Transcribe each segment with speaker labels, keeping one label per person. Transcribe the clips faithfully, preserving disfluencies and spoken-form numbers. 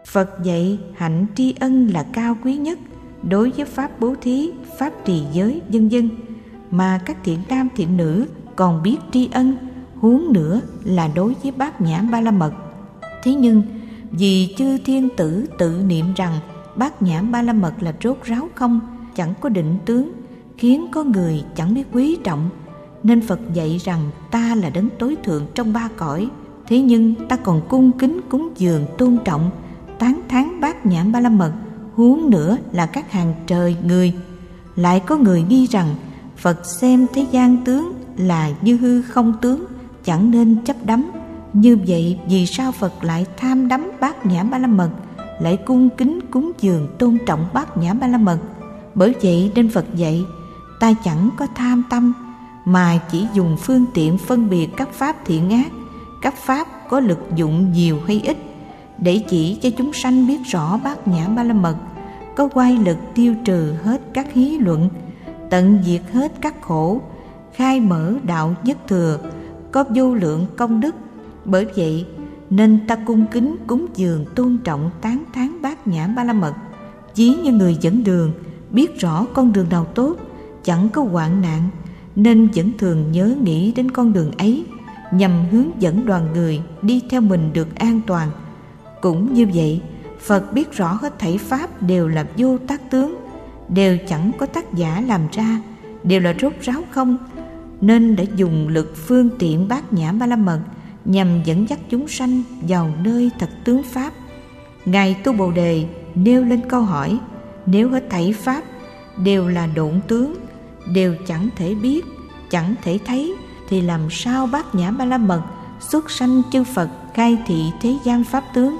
Speaker 1: Phật dạy hạnh tri ân là cao quý nhất đối với pháp bố thí, pháp trì giới, vân vân, mà các thiện nam thiện nữ còn biết tri ân, huống nữa là đối với Bát Nhã Ba La Mật. Thế nhưng vì chư thiên tử tự niệm rằng Bát Nhã Ba La Mật là rốt ráo không, chẳng có định tướng, khiến có người chẳng biết quý trọng, nên Phật dạy rằng ta là đấng tối thượng trong ba cõi. Thế nhưng ta còn cung kính cúng dường tôn trọng, tán thán Bát Nhã Ba La Mật, huống nữa là các hàng trời người. Lại có người nghi rằng Phật xem thế gian tướng là như hư không tướng, chẳng nên chấp đắm. Như vậy vì sao Phật lại tham đắm Bát Nhã Ba La Mật, lại cung kính cúng dường tôn trọng Bát Nhã Ba La Mật? Bởi vậy nên Phật dạy ta chẳng có tham tâm, mà chỉ dùng phương tiện phân biệt các pháp thiện ác, các pháp có lực dụng nhiều hay ít, để chỉ cho chúng sanh biết rõ Bát Nhã Ba La Mật có oai lực tiêu trừ hết các hí luận, tận diệt hết các khổ, khai mở đạo nhất thừa, có vô lượng công đức. Bởi vậy nên ta cung kính cúng dường tôn trọng tán thán Bát Nhã Ba La Mật, ví như người dẫn đường biết rõ con đường nào tốt, chẳng có hoạn nạn, nên vẫn thường nhớ nghĩ đến con đường ấy, nhằm hướng dẫn đoàn người đi theo mình được an toàn. Cũng như vậy, Phật biết rõ hết thảy pháp đều là vô tác tướng, đều chẳng có tác giả làm ra, đều là rốt ráo không, nên đã dùng lực phương tiện Bát Nhã Ba La Mật nhằm dẫn dắt chúng sanh vào nơi thật tướng pháp. Ngài Tu Bồ Đề nêu lên câu hỏi: nếu hết thảy pháp đều là độn tướng, đều chẳng thể biết, chẳng thể thấy, thì làm sao Bát Nhã Ba La Mật xuất sanh chư Phật khai thị thế gian pháp tướng?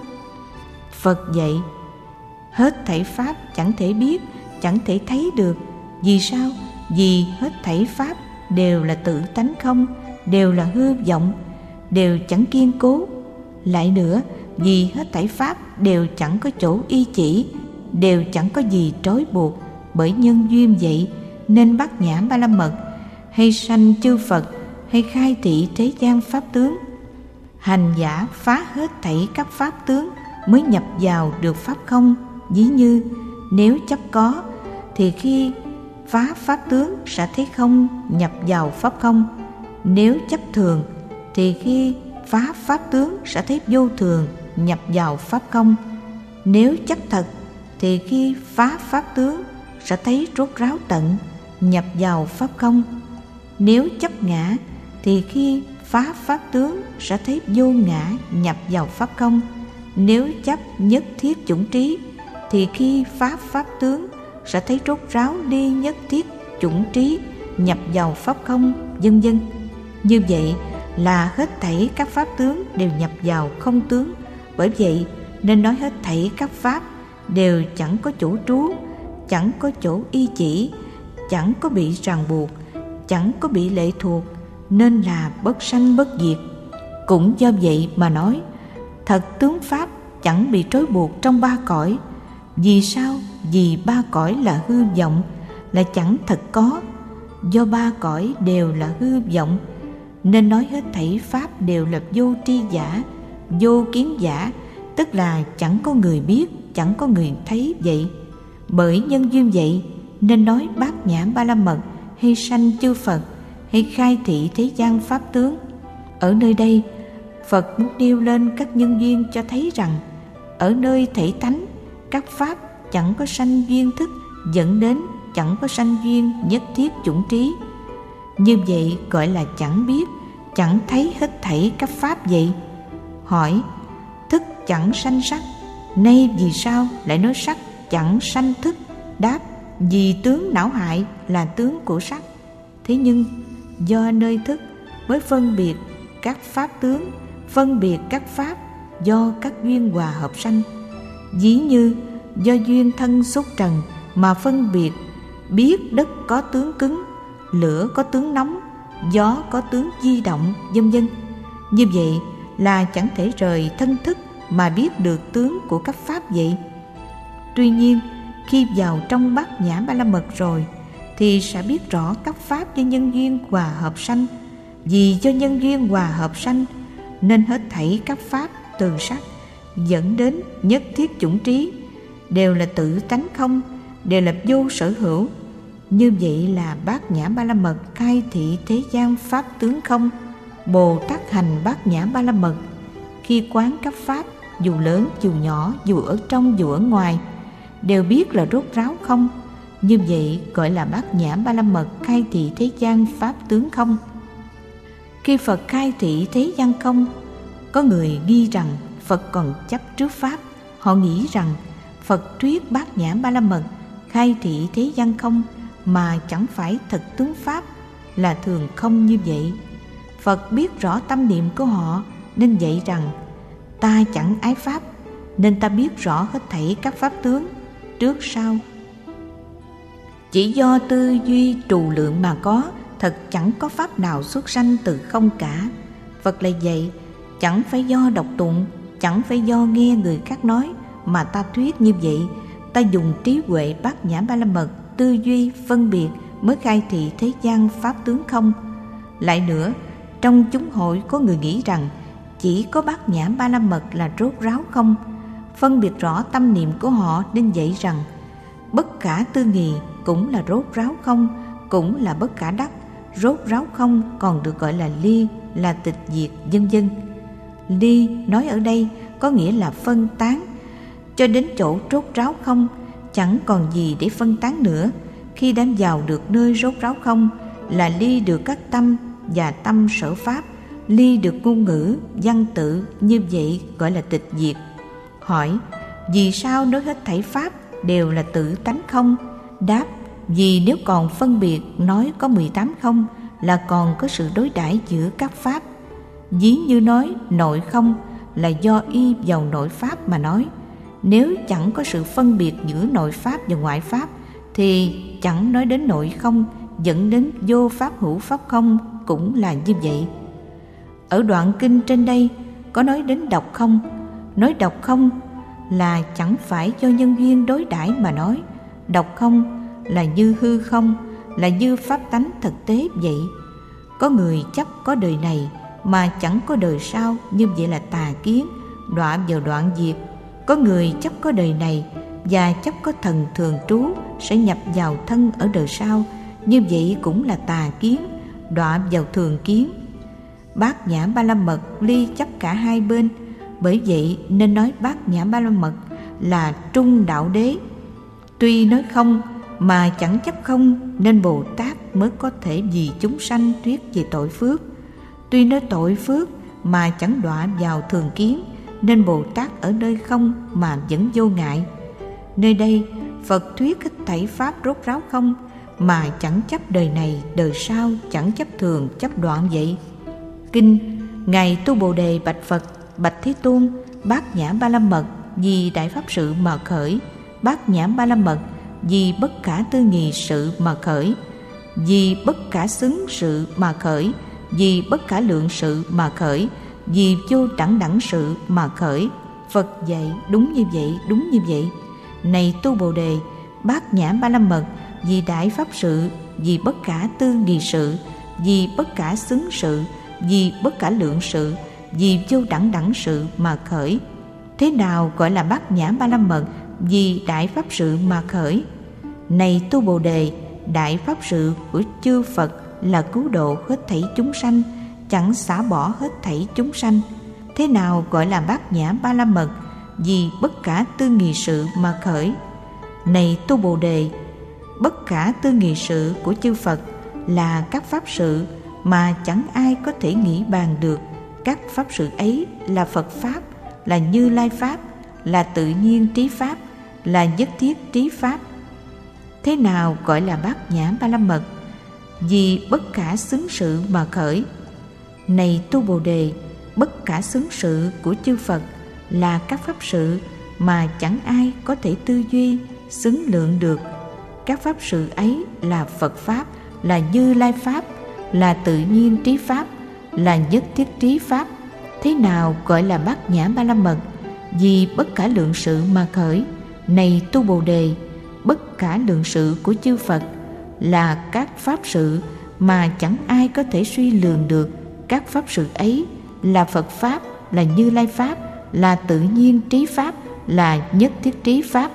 Speaker 1: Phật dạy hết thảy pháp chẳng thể biết, chẳng thể thấy được. Vì sao? Vì hết thảy pháp đều là tự tánh không, đều là hư vọng, đều chẳng kiên cố. Lại nữa, vì hết thảy pháp đều chẳng có chỗ y chỉ, đều chẳng có gì trói buộc. Bởi nhân duyên vậy nên Bát Nhã Ba La Mật hay sanh chư Phật, hay khai thị thế gian pháp tướng. Hành giả phá hết thảy các pháp tướng mới nhập vào được pháp không. Ví như nếu chấp có, thì khi phá pháp tướng sẽ thấy không, nhập vào pháp không. Nếu chấp thường, thì khi phá pháp tướng sẽ thấy vô thường, nhập vào pháp không. Nếu chấp thật, thì khi phá pháp tướng sẽ thấy rốt ráo tận, nhập vào pháp không. Nếu chấp ngã, thì khi phá pháp tướng sẽ thấy vô ngã, nhập vào pháp không. Nếu chấp nhất thiết chủng trí, thì khi phá pháp tướng sẽ thấy rốt ráo ly nhất thiết chủng trí, nhập vào pháp không, vân vân. Như vậy là hết thảy các pháp tướng đều nhập vào không tướng. Bởi vậy nên nói hết thảy các pháp đều chẳng có chỗ trú, chẳng có chỗ y chỉ, chẳng có bị ràng buộc, chẳng có bị lệ thuộc, nên là bất sanh bất diệt. Cũng do vậy mà nói thật tướng pháp chẳng bị trói buộc trong ba cõi. Vì sao? Vì ba cõi là hư vọng, là chẳng thật có. Do ba cõi đều là hư vọng, nên nói hết thảy pháp đều là vô tri giả, vô kiến giả, tức là chẳng có người biết, chẳng có người thấy vậy. Bởi nhân duyên vậy nên nói Bát Nhã Ba La Mật hay sanh chư Phật, hay khai thị thế gian pháp tướng. Ở nơi đây Phật muốn nêu lên các nhân duyên cho thấy rằng ở nơi thể tánh các pháp chẳng có sanh duyên thức, dẫn đến chẳng có sanh duyên nhất thiết chủng trí. Như vậy gọi là chẳng biết, chẳng thấy hết thảy các pháp vậy. Hỏi: thức chẳng sanh sắc, nay vì sao lại nói sắc chẳng sanh thức? Đáp: vì tướng não hại là tướng của sắc. Thế nhưng do nơi thức mới phân biệt các pháp tướng, phân biệt các pháp do các duyên hòa hợp sanh. Ví như do duyên thân xúc trần mà phân biệt biết đất có tướng cứng, lửa có tướng nóng, gió có tướng di động, vân vân. Như vậy là chẳng thể rời thân thức mà biết được tướng của các pháp vậy. Tuy nhiên khi vào trong Bát Nhã Ba La Mật rồi thì sẽ biết rõ các pháp do nhân duyên hòa hợp sanh. Vì do nhân duyên hòa hợp sanh nên hết thảy các pháp từ sắc dẫn đến nhất thiết chủng trí, đều là tự tánh không, đều là vô sở hữu. Như vậy là Bát Nhã Ba La Mật khai thị thế gian pháp tướng không. Bồ Tát hành Bát Nhã Ba La Mật khi quán các pháp, dù lớn dù nhỏ, dù ở trong dù ở ngoài, đều biết là rốt ráo không. Như vậy gọi là Bát Nhã Ba La Mật khai thị thế gian pháp tướng không. Khi Phật khai thị thế gian không, có người nghi rằng Phật còn chấp trước pháp. Họ nghĩ rằng Phật thuyết Bát Nhã Ba La Mật khai thị thế gian không mà chẳng phải thật tướng pháp, là thường không như vậy. Phật biết rõ tâm niệm của họ nên dạy rằng ta chẳng ái pháp, nên ta biết rõ hết thảy các pháp tướng trước sau. Chỉ do tư duy trù lượng mà có, thật chẳng có pháp nào xuất sanh từ không cả. Phật lại dạy chẳng phải do đọc tụng, chẳng phải do nghe người khác nói mà ta thuyết như vậy. Ta dùng trí huệ Bát Nhã Ba La Mật tư duy phân biệt mới khai thị thế gian pháp tướng không. Lại nữa, trong chúng hội có người nghĩ rằng chỉ có Bát Nhã Ba La Mật là rốt ráo không. Phân biệt rõ tâm niệm của họ nên dạy rằng bất khả tư nghị cũng là rốt ráo không, cũng là bất khả đắc. Rốt ráo không còn được gọi là ly, là tịch diệt, vân vân. Ly nói ở đây có nghĩa là phân tán, cho đến chỗ rốt ráo không, chẳng còn gì để phân tán nữa. Khi đã vào được nơi rốt ráo không là ly được các tâm và tâm sở pháp, ly được ngôn ngữ, văn tự, như vậy gọi là tịch diệt. Hỏi, vì sao nói hết thảy pháp đều là tự tánh không? Đáp, vì nếu còn phân biệt nói có mười tám không là còn có sự đối đãi giữa các pháp. Ví như nói nội không là do y vào nội pháp mà nói. Nếu chẳng có sự phân biệt giữa nội pháp và ngoại pháp thì chẳng nói đến nội không, dẫn đến vô pháp hữu pháp không cũng là như vậy. Ở đoạn kinh trên đây có nói đến độc không. Nói độc không là chẳng phải do nhân duyên đối đãi mà nói. Độc không là như hư không, là như pháp tánh thực tế vậy. Có người chấp có đời này mà chẳng có đời sau, như vậy là tà kiến, đọa vào đoạn diệt. Có người chấp có đời này và chấp có thần thường trú sẽ nhập vào thân ở đời sau, như vậy cũng là tà kiến, đọa vào thường kiến. Bát Nhã Ba La Mật ly chấp cả hai bên, bởi vậy nên nói Bát Nhã Ba La Mật là trung đạo đế. Tuy nói không mà chẳng chấp không, nên Bồ Tát mới có thể vì chúng sanh thuyết về tội phước. Tuy nói tội phước mà chẳng đọa vào thường kiến, nên Bồ Tát ở nơi không mà vẫn vô ngại. Nơi đây Phật thuyết hết thảy pháp rốt ráo không mà chẳng chấp đời này đời sau, chẳng chấp thường chấp đoạn vậy. Kinh Ngài Tu Bồ Đề bạch Phật: Bạch Thế Tôn, Bát Nhã Ba La Mật vì đại pháp sự mà khởi, Bát Nhã Ba La Mật vì bất khả tư nghị sự mà khởi, vì bất khả xứng sự mà khởi, vì bất khả lượng sự mà khởi, vì vô đẳng đẳng sự mà khởi. Phật dạy đúng như vậy, đúng như vậy. Này Tu Bồ Đề, Bát Nhã Ba La Mật vì đại pháp sự, vì bất khả tư nghị sự, vì bất khả xứng sự, vì bất khả lượng sự, vì vô đẳng đẳng sự mà khởi. Thế nào gọi là Bát Nhã Ba La Mật vì đại pháp sự mà khởi? Này Tu Bồ Đề, đại pháp sự của chư Phật là cứu độ hết thảy chúng sanh, chẳng xả bỏ hết thảy chúng sanh. Thế nào gọi là Bát Nhã Ba La Mật vì bất khả tư nghị sự mà khởi? Này Tu Bồ Đề, bất khả tư nghị sự của chư Phật là các pháp sự mà chẳng ai có thể nghĩ bàn được. Các pháp sự ấy là Phật Pháp, là Như Lai Pháp, là tự nhiên trí Pháp, là nhất thiết trí Pháp. Thế nào gọi là Bát Nhã Ba La Mật vì bất khả xứng sự mà khởi? Này Tu Bồ Đề, bất khả xứng sự của chư Phật là các pháp sự mà chẳng ai có thể tư duy, xứng lượng được. Các pháp sự ấy là Phật Pháp, là Như Lai Pháp, là tự nhiên trí Pháp, là nhất thiết trí Pháp. Thế nào gọi là Bát Nhã Ba La Mật vì bất khả lượng sự mà khởi? Này Tu Bồ Đề, bất khả lượng sự của chư Phật là các pháp sự mà chẳng ai có thể suy lường được. Các pháp sự ấy là Phật Pháp, là Như Lai Pháp, là tự nhiên trí pháp, là nhất thiết trí pháp.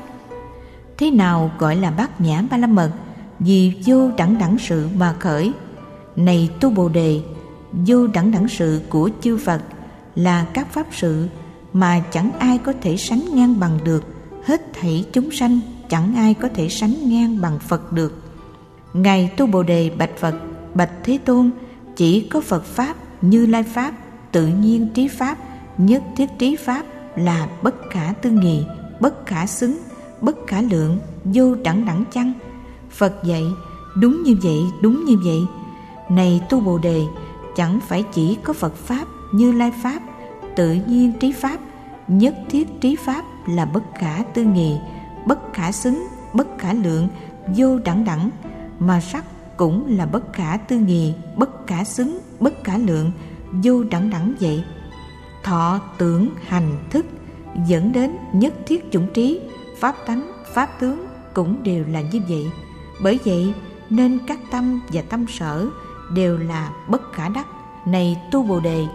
Speaker 1: Thế nào gọi là bát nhã ba la mật? Vì vô đẳng đẳng sự mà khởi. Này tu Bồ Đề, vô đẳng đẳng sự của chư Phật là các pháp sự mà chẳng ai có thể sánh ngang bằng được. Hết thảy chúng sanh chẳng ai có thể sánh ngang bằng Phật được. Ngài tu Bồ Đề bạch Phật: bạch Thế Tôn, chỉ có Phật pháp, Như Lai pháp, tự nhiên trí pháp, nhất thiết trí pháp là bất khả tư nghị, bất khả xứng, bất khả lượng, vô đẳng đẳng chăng? Phật dạy: đúng như vậy, đúng như vậy. Này tu Bồ Đề, chẳng phải chỉ có Phật pháp, Như Lai pháp, tự nhiên trí pháp, nhất thiết trí pháp là bất khả tư nghị, bất khả xứng, bất khả lượng, vô đẳng đẳng, mà sắc cũng là bất khả tư nghị, bất khả xứng, bất khả lượng, vô đẳng đẳng vậy. Thọ, tưởng, hành, thức dẫn đến nhất thiết chủng trí, pháp tánh, pháp tướng cũng đều là như vậy. Bởi vậy nên các tâm và tâm sở đều là bất khả đắc. Này tu Bồ Đề,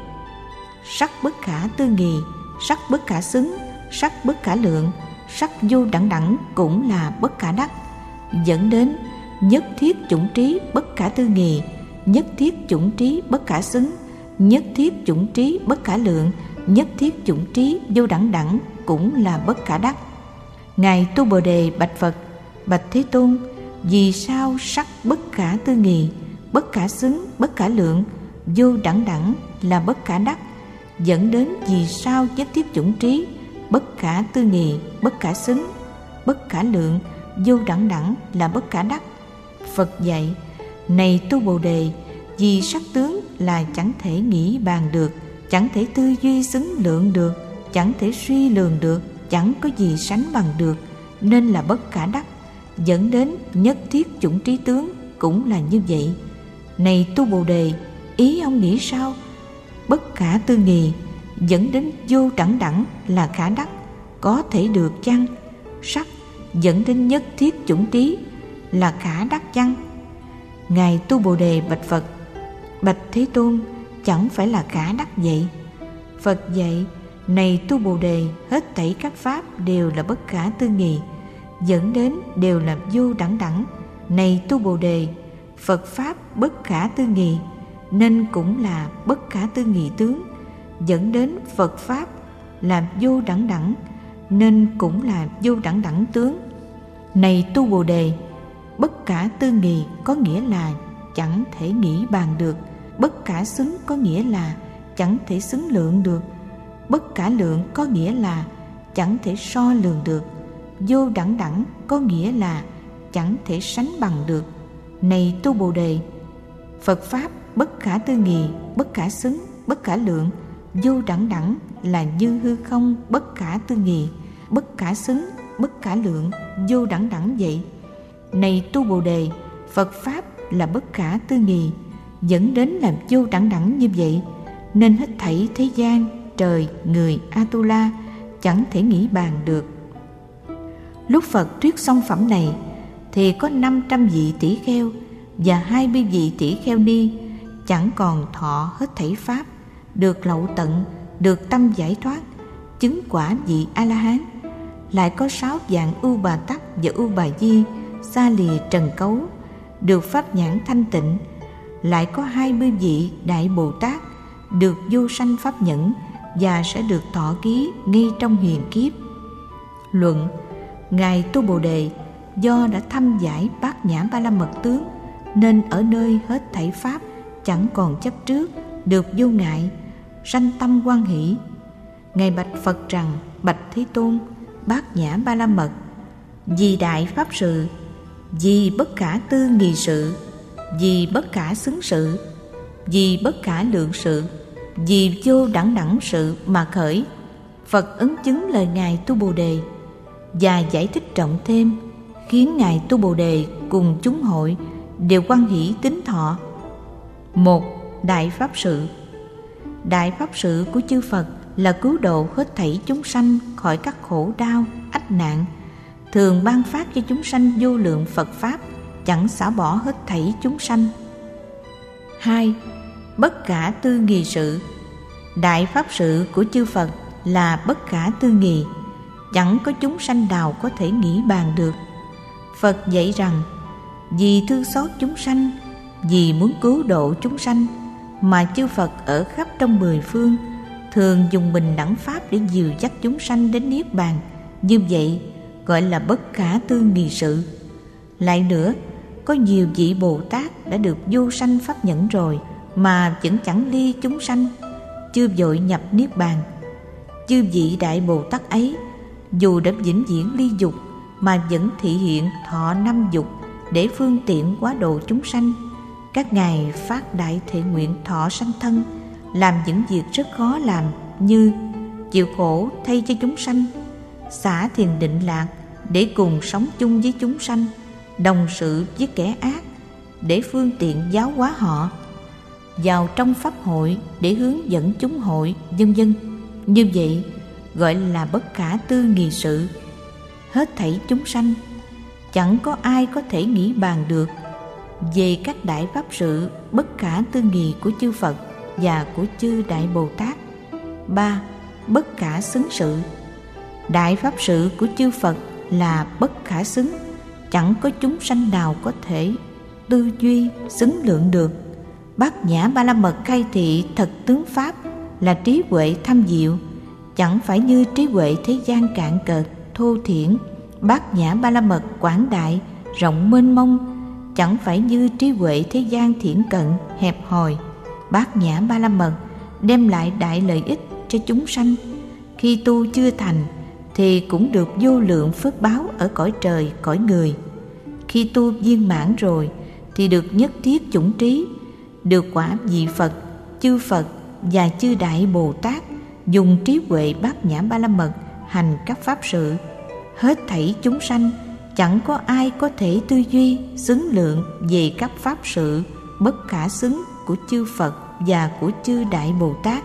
Speaker 1: sắc bất khả tư nghị, sắc bất khả xứng, sắc bất khả lượng, sắc vô đẳng đẳng cũng là bất khả đắc, dẫn đến nhất thiết chủng trí bất khả tư nghị, nhất thiết chủng trí bất khả xứng, nhất thiết chủng trí bất khả lượng, nhất thiết chủng trí vô đẳng đẳng cũng là bất khả đắc. Ngài tu Bồ Đề bạch Phật: bạch Thế Tôn, vì sao sắc bất khả tư nghị, bất khả xứng, bất khả lượng, vô đẳng đẳng là bất khả đắc, dẫn đến vì sao nhất thiết chủng trí bất khả tư nghị, bất khả xứng, bất khả lượng, vô đẳng đẳng là bất khả đắc? Phật dạy: này tu Bồ Đề, vì sắc tướng là chẳng thể nghĩ bàn được, chẳng thể tư duy xứng lượng được, chẳng thể suy lường được, chẳng có gì sánh bằng được, nên là bất khả đắc, dẫn đến nhất thiết chủng trí tướng cũng là như vậy. Này tu Bồ Đề, ý ông nghĩ sao? Bất khả tư nghị dẫn đến vô đẳng đẳng là khả đắc, có thể được chăng? Sắc dẫn đến nhất thiết chủng trí là khả đắc chăng? Ngài tu Bồ Đề bạch Phật: bạch Thế Tôn, chẳng phải là khả đắc vậy. Phật dạy: này tu Bồ Đề, hết thảy các pháp đều là bất khả tư nghị, dẫn đến đều là vô đẳng đẳng. Này tu Bồ Đề, Phật pháp bất khả tư nghị nên cũng là bất khả tư nghị tướng, dẫn đến Phật pháp là vô đẳng đẳng nên cũng là vô đẳng đẳng tướng. Này tu Bồ Đề, bất khả tư nghị có nghĩa là chẳng thể nghĩ bàn được, bất khả xứng có nghĩa là chẳng thể xứng lượng được, bất khả lượng có nghĩa là chẳng thể so lường được, vô đẳng đẳng có nghĩa là chẳng thể sánh bằng được. Này tu Bồ Đề, Phật pháp bất khả tư nghị, bất khả xứng, bất khả lượng, vô đẳng đẳng là như hư không bất khả tư nghị, bất khả xứng, bất khả lượng, vô đẳng đẳng vậy. Này tu Bồ Đề, Phật pháp là bất khả tư nghị, dẫn đến làm vô đẳng đẳng như vậy, nên hết thảy thế gian, trời, người, Atula chẳng thể nghĩ bàn được. Lúc Phật thuyết xong phẩm này thì có năm trăm vị tỷ kheo và hai mươi vị tỷ kheo ni chẳng còn thọ hết thảy pháp, được lậu tận, được tâm giải thoát, chứng quả vị A-la-hán. Lại có sáu dạng ưu bà tắc và ưu bà di xa lìa trần cấu, được pháp nhãn thanh tịnh. Lại có hai mươi vị đại Bồ Tát được vô sanh pháp nhẫn và sẽ được thọ ký ngay trong huyền kiếp. Luận: Ngài tu Bồ Đề do đã thâm giải bát nhã ba la mật tướng nên ở nơi hết thảy pháp chẳng còn chấp trước, được vô ngại, sanh tâm hoan hỷ. Ngài bạch Phật rằng: bạch Thế Tôn, bát nhã ba la mật vì đại pháp sự, vì bất khả tư nghị sự, vì bất khả xứng sự, vì bất khả lượng sự, vì vô đẳng đẳng sự mà khởi. Phật ấn chứng lời Ngài tu Bồ Đề và giải thích rộng thêm, khiến Ngài tu Bồ Đề cùng chúng hội đều hoan hỷ tín thọ. Một, đại pháp sự. Đại pháp sự của chư Phật là cứu độ hết thảy chúng sanh khỏi các khổ đau, ách nạn, thường ban phát cho chúng sanh vô lượng Phật pháp, chẳng xả bỏ hết thảy chúng sanh. Hai, bất khả tư nghị sự. Đại pháp sự của chư Phật là bất khả tư nghị, chẳng có chúng sanh nào có thể nghĩ bàn được. Phật dạy rằng vì thương xót chúng sanh, vì muốn cứu độ chúng sanh mà chư Phật ở khắp trong mười phương thường dùng bình đẳng pháp để dìu dắt chúng sanh đến niết bàn. Như vậy gọi là bất khả tư nghị sự. Lại nữa, có nhiều vị Bồ Tát đã được vô sanh pháp nhẫn rồi mà vẫn chẳng ly chúng sanh, chưa vội nhập niết bàn. Chư vị Đại Bồ Tát ấy dù đã vĩnh viễn ly dục mà vẫn thị hiện thọ năm dục để phương tiện quá độ chúng sanh. Các ngài phát đại thệ nguyện thọ sanh thân, làm những việc rất khó làm như chịu khổ thay cho chúng sanh, xả thiền định lạc để cùng sống chung với chúng sanh, đồng sự với kẻ ác để phương tiện giáo hóa họ, vào trong pháp hội để hướng dẫn chúng hội, vân vân. Như vậy gọi là bất khả tư nghị sự. Hết thảy chúng sanh chẳng có ai có thể nghĩ bàn được về các đại pháp sự bất khả tư nghị của chư Phật và của chư Đại Bồ Tát. Ba. Bất khả xứng sự. Đại pháp sự của chư Phật là bất khả xứng, chẳng có chúng sanh nào có thể tư duy xứng lượng được. Bát Nhã Ba La Mật khai thị thật tướng pháp là trí huệ thâm diệu, chẳng phải như trí huệ thế gian cạn cợt thô thiển. Bát Nhã Ba La Mật quảng đại rộng mênh mông, chẳng phải như trí huệ thế gian thiển cận hẹp hòi. Bát Nhã Ba La Mật đem lại đại lợi ích cho chúng sanh. Khi tu chưa thành thì cũng được vô lượng phước báo ở cõi trời cõi người. Khi tu viên mãn rồi thì được nhất thiết chủng trí, được quả vị Phật, chư Phật và chư Đại Bồ Tát dùng trí huệ Bát Nhã Ba La Mật hành các pháp sự. Hết thảy chúng sanh chẳng có ai có thể tư duy xứng lượng về các pháp sự bất khả xứng của chư Phật và của chư Đại Bồ Tát.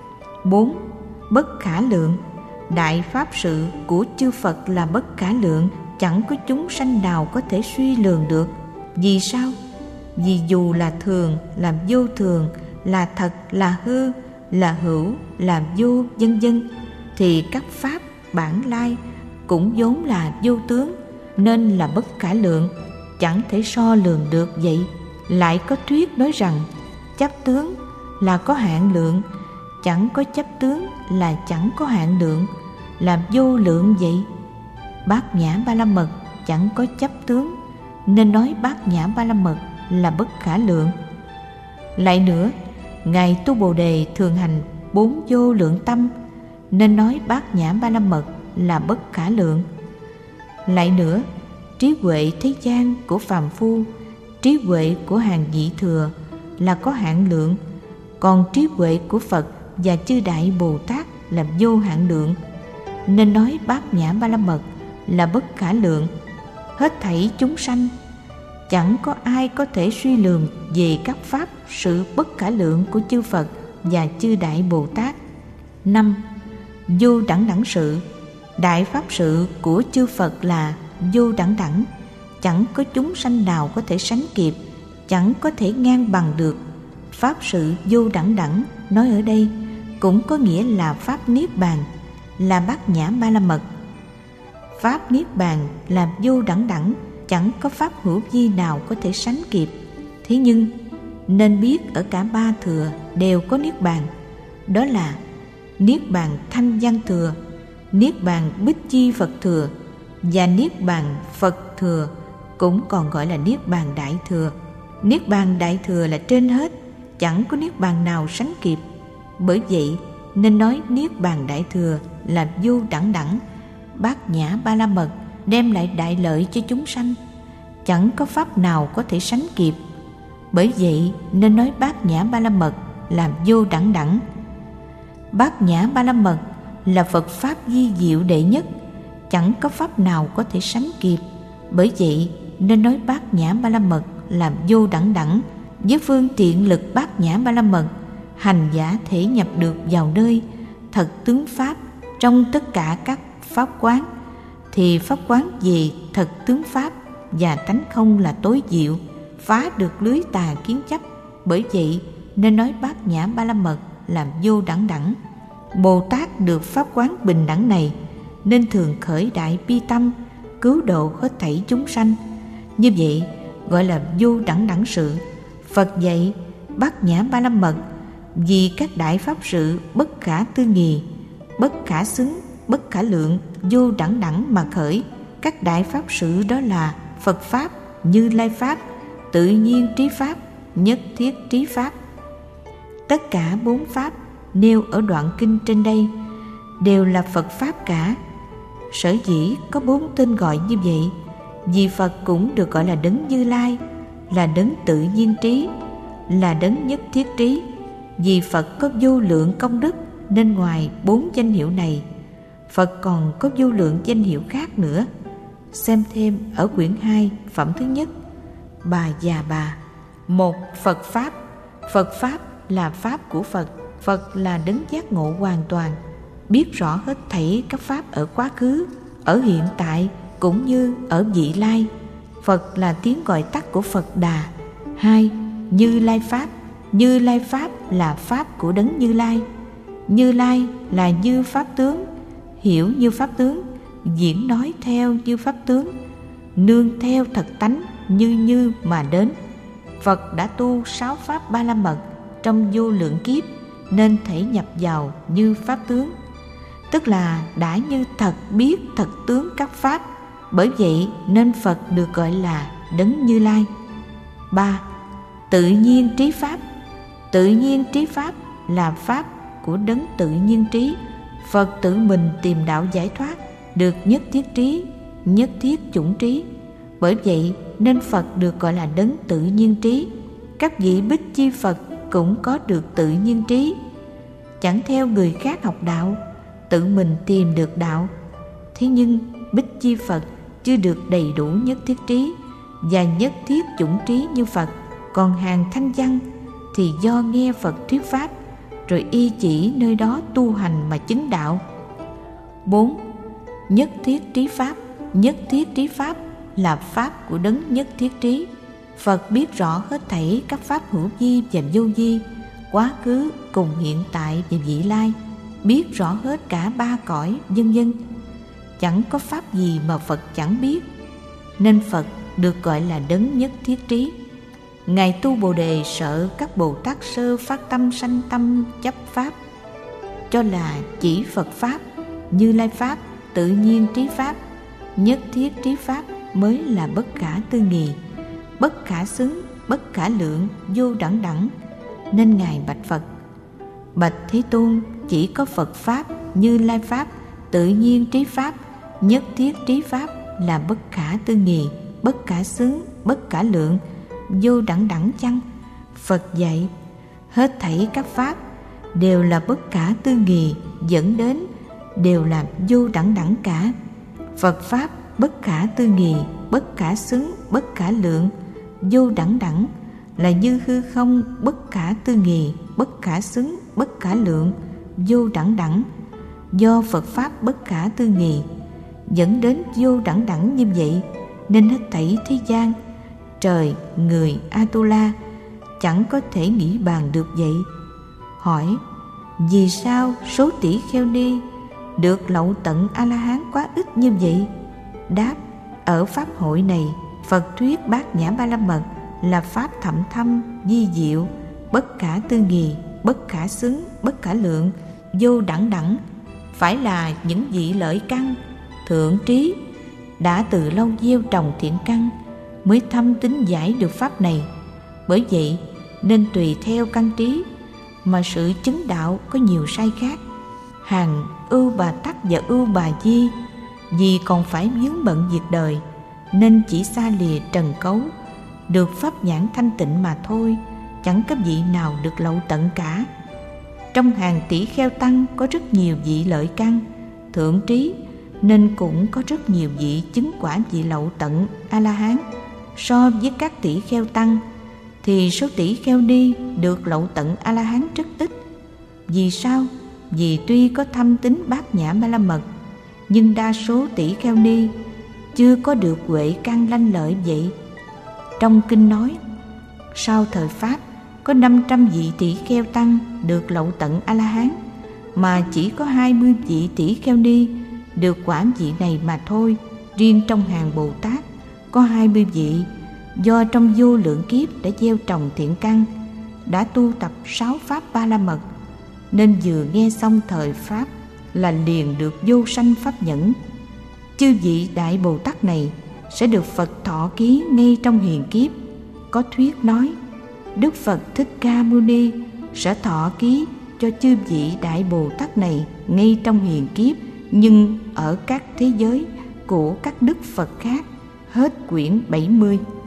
Speaker 1: Bốn. Bất khả lượng. Đại pháp sự của chư Phật là bất khả lượng, chẳng có chúng sanh nào có thể suy lường được. Vì sao? Vì dù là thường, là vô thường, là thật, là hư, là hữu, là vô, vân vân, thì các pháp bản lai cũng vốn là vô tướng, nên là bất khả lượng, chẳng thể so lường được. Vậy lại có thuyết nói rằng chấp tướng là có hạn lượng, chẳng có chấp tướng là chẳng có hạn lượng, là vô lượng vậy. Bát Nhã Ba La Mật chẳng có chấp tướng, nên nói Bát Nhã Ba La Mật là bất khả lượng. Lại nữa, ngài Tu Bồ Đề thường hành bốn vô lượng tâm, nên nói Bát Nhã Ba La Mật là bất khả lượng. Lại nữa, trí huệ thế gian của phàm phu, trí huệ của hàng vị thừa là có hạn lượng, còn trí huệ của Phật và chư Đại Bồ Tát là vô hạn lượng, nên nói Bát Nhã Ba La Mật là bất khả lượng. Hết thảy chúng sanh chẳng có ai có thể suy lường về các pháp sự bất khả lượng của chư Phật và chư Đại Bồ Tát. Năm. Vô đẳng đẳng sự. Đại pháp sự của chư Phật là vô đẳng đẳng, chẳng có chúng sanh nào có thể sánh kịp, chẳng có thể ngang bằng được. Pháp sự vô đẳng đẳng nói ở đây cũng có nghĩa là pháp niết bàn, là Bát Nhã Ba La Mật. Pháp niết bàn là vô đẳng đẳng, chẳng có pháp hữu vi nào có thể sánh kịp. Thế nhưng nên biết ở cả ba thừa đều có niết bàn, đó là niết bàn thanh văn thừa, niết bàn bích chi Phật thừa và niết bàn Phật thừa, cũng còn gọi là niết bàn đại thừa. Niết bàn đại thừa là trên hết, chẳng có niết bàn nào sánh kịp. Bởi vậy nên nói niết bàn đại thừa là vô đẳng đẳng. Bát Nhã Ba La Mật đem lại đại lợi cho chúng sanh, chẳng có pháp nào có thể sánh kịp. Bởi vậy nên nói Bát Nhã Ba La Mật là vô đẳng đẳng. Bát Nhã Ba La Mật là Phật pháp vi diệu đệ nhất, chẳng có pháp nào có thể sánh kịp. Bởi vậy nên nói Bát Nhã Ba La Mật là vô đẳng đẳng. Với phương tiện lực Bát Nhã Ba La Mật, hành giả thể nhập được vào nơi thật tướng pháp trong tất cả các pháp quán, thì pháp quán về thật tướng pháp và tánh không là tối diệu, phá được lưới tà kiến chấp. Bởi vậy nên nói Bát Nhã Ba La Mật làm vô đẳng đẳng. Bồ Tát được pháp quán bình đẳng này nên thường khởi đại bi tâm, cứu độ hết thảy chúng sanh. Như vậy gọi là vô đẳng đẳng sự. Phật dạy Bát Nhã Ba La Mật vì các đại pháp sự bất khả tư nghì, bất khả xứng, bất khả lượng, vô đẳng đẳng mà khởi. Các đại pháp sự đó là Phật Pháp, Như Lai Pháp, Tự Nhiên Trí Pháp, Nhất Thiết Trí Pháp. Tất cả bốn Pháp nêu ở đoạn kinh trên đây đều là Phật Pháp cả. Sở dĩ có bốn tên gọi như vậy vì Phật cũng được gọi là Đấng Như Lai, là Đấng Tự Nhiên Trí, là Đấng Nhất Thiết Trí. Vì Phật có vô lượng công đức nên ngoài bốn danh hiệu này, Phật còn có vô lượng danh hiệu khác nữa. Xem thêm ở quyển hai, phẩm thứ nhất, Bà Già Bà. Một, Phật Pháp. Phật Pháp là Pháp của Phật. Phật là Đấng giác ngộ hoàn toàn, biết rõ hết thảy các Pháp ở quá khứ, ở hiện tại cũng như ở vị lai. Phật là tiếng gọi tắt của Phật Đà. Hai, Như Lai Pháp. Như Lai Pháp là Pháp của Đấng Như Lai. Như Lai là như Pháp tướng, hiểu như Pháp tướng, diễn nói theo như Pháp tướng, nương theo thật tánh như như mà đến. Phật đã tu sáu Pháp Ba La Mật trong vô lượng kiếp nên thể nhập vào như Pháp tướng, tức là đã như thật biết thật tướng các Pháp. Bởi vậy nên Phật được gọi là Đấng Như Lai. Ba, Tự Nhiên Trí Pháp. Tự Nhiên Trí Pháp là Pháp của Đấng Tự Nhiên Trí. Phật tự mình tìm đạo giải thoát, được nhất thiết trí, nhất thiết chủng trí. Bởi vậy nên Phật được gọi là Đấng Tự Nhiên Trí. Các vị Bích Chi Phật cũng có được tự nhiên trí, chẳng theo người khác học đạo, tự mình tìm được đạo. Thế nhưng Bích Chi Phật chưa được đầy đủ nhất thiết trí và nhất thiết chủng trí như Phật. Còn hàng thanh văn thì do nghe Phật thuyết pháp rồi y chỉ nơi đó tu hành mà chứng đạo. Bốn, Nhất thiết trí Pháp. Nhất thiết trí Pháp là Pháp của Đấng Nhất thiết trí. Phật biết rõ hết thảy các Pháp hữu vi và vô vi, quá khứ cùng hiện tại và vị lai, biết rõ hết cả ba cõi, vân vân. Chẳng có Pháp gì mà Phật chẳng biết, nên Phật được gọi là Đấng Nhất thiết trí. Ngài tu Bồ Đề sợ các Bồ Tát sơ phát tâm sanh tâm chấp Pháp, cho là chỉ Phật Pháp, Như Lai Pháp, Tự Nhiên Trí Pháp, Nhất thiết Trí Pháp mới là bất khả tư nghì, bất khả xứng, bất khả lượng, vô đẳng đẳng. Nên Ngài bạch Phật: Bạch Thế Tôn, chỉ có Phật Pháp, Như Lai Pháp, Tự Nhiên Trí Pháp, Nhất thiết Trí Pháp là bất khả tư nghì, bất khả xứng, bất khả lượng, vô đẳng đẳng chăng? Phật dạy hết thảy các Pháp đều là bất khả tư nghì, dẫn đến đều là vô đẳng đẳng cả. Phật Pháp bất khả tư nghì, bất khả xứng, bất khả lượng, vô đẳng đẳng là như hư không bất khả tư nghì, bất khả xứng, bất khả lượng, vô đẳng đẳng. Do Phật Pháp bất khả tư nghì dẫn đến vô đẳng đẳng như vậy, nên hết thảy thế gian, trời, người, Atula chẳng có thể nghĩ bàn được vậy. Hỏi: vì sao số tỷ kheo ni được lậu tận A-la-hán quá ít như vậy? Đáp: ở Pháp hội này, Phật thuyết Bát Nhã Ba La Mật là Pháp thậm thâm, vi diệu, bất khả tư nghì, bất khả xứng, bất khả lượng, vô đẳng đẳng. Phải là những vị lợi căn, thượng trí đã từ lâu gieo trồng thiện căn mới thâm tín giải được Pháp này. Bởi vậy nên tùy theo căn trí mà sự chứng đạo có nhiều sai khác. Hàng ưu bà tắc và ưu bà di vì còn phải vướng bận việc đời nên chỉ xa lìa trần cấu, được pháp nhãn thanh tịnh mà thôi, chẳng có vị nào được lậu tận cả. Trong hàng tỷ kheo tăng có rất nhiều vị lợi căn, thượng trí, nên cũng có rất nhiều vị chứng quả vị lậu tận A-la-hán. So với các tỷ kheo tăng thì số tỷ kheo ni được lậu tận A-la-hán rất ít. Vì sao? Vì tuy có thâm tín Bát Nhã Ba La Mật, nhưng đa số tỷ kheo ni chưa có được huệ căn lanh lợi vậy. Trong kinh nói, sau thời Pháp có năm trăm vị tỷ kheo tăng được lậu tận A-la-hán, mà chỉ có hai mươi vị tỷ kheo ni được quản vị này mà thôi. Riêng trong hàng Bồ Tát có hai mươi vị do trong vô lượng kiếp đã gieo trồng thiện căn, đã tu tập sáu pháp ba la mật, nên vừa nghe xong thời pháp là liền được vô sanh pháp nhẫn. Chư vị Đại Bồ Tát này sẽ được Phật thọ ký ngay trong hiền kiếp. Có thuyết nói Đức Phật Thích Ca Mâu Ni sẽ thọ ký cho chư vị Đại Bồ Tát này ngay trong hiền kiếp, nhưng ở các thế giới của các Đức Phật khác. Hết quyển bảy mươi.